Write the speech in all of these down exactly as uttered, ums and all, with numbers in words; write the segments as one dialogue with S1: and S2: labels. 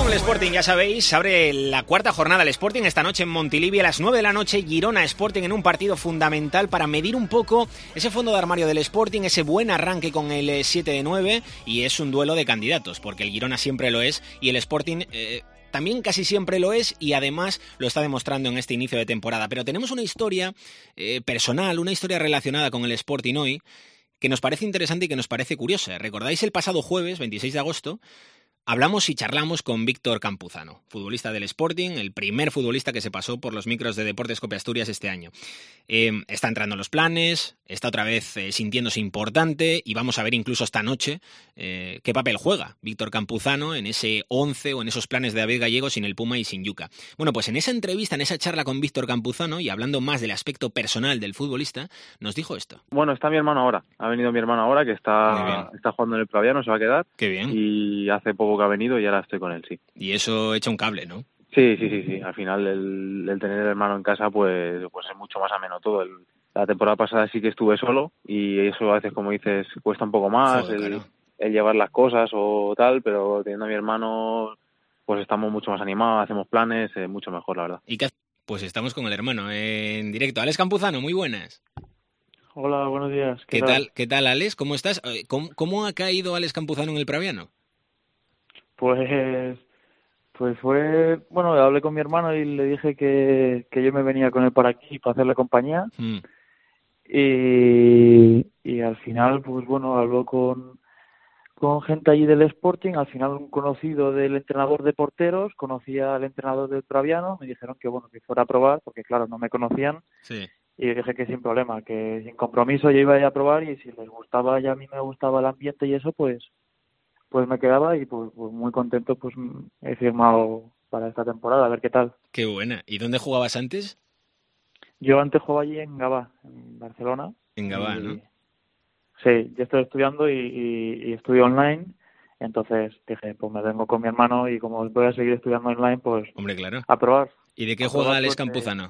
S1: con el Sporting, ya sabéis, abre la cuarta jornada el Sporting esta noche en Montilivi a las nueve de la noche, Girona Sporting en un partido fundamental para medir un poco ese fondo de armario del Sporting, ese buen arranque con el siete de nueve, y es un duelo de candidatos, porque el Girona siempre lo es y el Sporting eh, también casi siempre lo es, y además lo está demostrando en este inicio de temporada. Pero tenemos una historia eh, personal, una historia relacionada con el Sporting hoy, que nos parece interesante y que nos parece curiosa. ¿Recordáis el pasado jueves, veintiséis de agosto? Hablamos y charlamos con Víctor Campuzano, futbolista del Sporting, el primer futbolista que se pasó por los micros de Deportes Cope Asturias este año. Eh, está entrando en los planes, está otra vez eh, sintiéndose importante, y vamos a ver incluso esta noche eh, qué papel juega Víctor Campuzano en ese once o en esos planes de David Gallego sin el Puma y sin Yuca. Bueno, pues en esa entrevista, en esa charla con Víctor Campuzano, y hablando más del aspecto personal del futbolista, nos dijo esto.
S2: Bueno, está mi hermano ahora, ha venido mi hermano ahora, que está, está jugando en el Praviano, se va a quedar.
S1: Qué bien.
S2: Y hace poco que ha venido y ahora estoy con él, sí.
S1: Y eso echa un cable, ¿no?
S2: Sí, sí, sí, sí. Al final el, el tener el hermano en casa pues pues es mucho más ameno todo. El, la temporada pasada sí que estuve solo y eso a veces, como dices, cuesta un poco más.
S1: Joder,
S2: el,
S1: claro.
S2: el llevar las cosas o tal, pero teniendo a mi hermano pues estamos mucho más animados, hacemos planes, eh, mucho mejor, la verdad.
S1: ¿Y qué? Pues estamos con el hermano en directo. Alex Campuzano, muy buenas.
S3: Hola, buenos días.
S1: ¿Qué, ¿Qué tal? tal? ¿Qué tal, Alex? ¿Cómo estás? ¿Cómo, cómo ha caído Alex Campuzano en el Praviano?
S3: Pues, pues fue, bueno, hablé con mi hermano y le dije que, que yo me venía con él para aquí para hacerle compañía. Mm. Y, y al final, pues bueno, habló con, con gente allí del Sporting. Al final, un conocido del entrenador de porteros conocía al entrenador del Praviano. Me dijeron que bueno, que fuera a probar, porque claro, no me conocían.
S1: Sí.
S3: Y dije que sin problema, que sin compromiso yo iba a ir a probar, y si les gustaba y a mí me gustaba el ambiente y eso, pues pues me quedaba, y pues, pues muy contento, pues he firmado para esta temporada, a ver qué tal.
S1: Qué buena. ¿Y dónde jugabas antes?
S3: Yo antes jugaba allí en Gavà, en Barcelona.
S1: En Gavà,
S3: y,
S1: ¿no?
S3: Sí, yo estoy estudiando y, y, y estudio online, entonces dije, pues me vengo con mi hermano y como voy a seguir estudiando online, pues
S1: Hombre, claro.
S3: A probar.
S1: ¿Y de qué juega Alex Campuzano?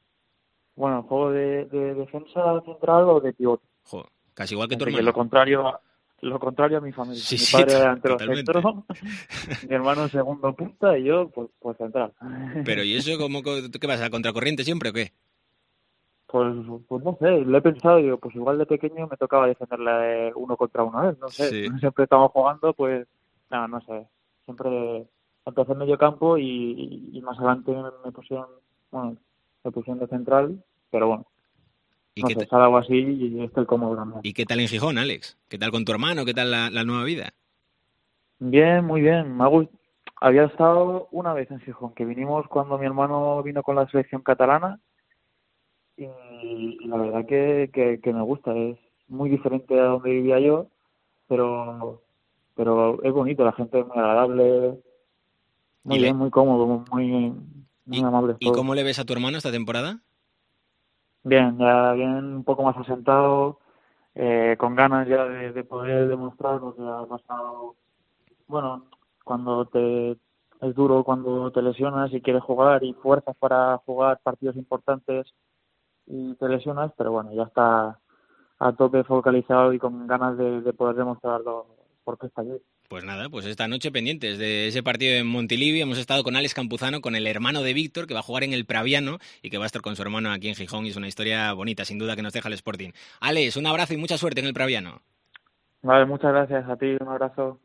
S3: Bueno, juego de, de defensa central o de pivote.
S1: Joder, casi igual que tu
S3: Así
S1: hermano.
S3: Que lo contrario, lo contrario a mi familia.
S1: Sí,
S3: mi
S1: sí,
S3: padre era
S1: totalmente.
S3: centro, mi hermano segundo punta y yo, pues, pues central.
S1: Pero ¿y eso cómo, qué vas, a contracorriente siempre o qué?
S3: Pues, pues no sé, lo he pensado, digo, pues igual de pequeño me tocaba defenderle uno contra uno a él, no sé.
S1: Sí.
S3: Siempre estamos jugando, pues, no, no sé. Siempre empecé en medio campo y, y más adelante me, me pusieron, bueno, me pusieron de central, pero bueno.
S1: ¿Y
S3: no
S1: qué
S3: sé,
S1: te...
S3: algo así y estoy cómodo también.
S1: ¿Y qué tal en Gijón, Alex? ¿Qué tal con tu hermano? ¿Qué tal la, la nueva vida?
S3: Bien, muy bien. Me ha gust... Había estado una vez en Gijón, que vinimos cuando mi hermano vino con la selección catalana, y, y la verdad que, que, que me gusta. Es muy diferente a donde vivía yo, pero pero es bonito, la gente es muy agradable, muy bien, le... muy cómodo, muy, muy
S1: ¿Y,
S3: amable.
S1: ¿Y cómo le ves a tu hermano esta temporada?
S3: Bien, ya bien, un poco más asentado, eh, con ganas ya de, de poder demostrar lo que ha pasado. Bueno, cuando te es duro cuando te lesionas y quieres jugar y fuerzas para jugar partidos importantes y te lesionas, pero bueno, ya está a tope focalizado y con ganas de, de poder demostrarlo porque está allí.
S1: Pues nada, pues esta noche pendientes de ese partido en Montilivi. Hemos estado con Alex Campuzano, con el hermano de Víctor, que va a jugar en el Praviano y que va a estar con su hermano aquí en Gijón, y es una historia bonita, sin duda, que nos deja el Sporting. Alex, un abrazo y mucha suerte en el Praviano.
S3: Vale, muchas gracias a ti, un abrazo.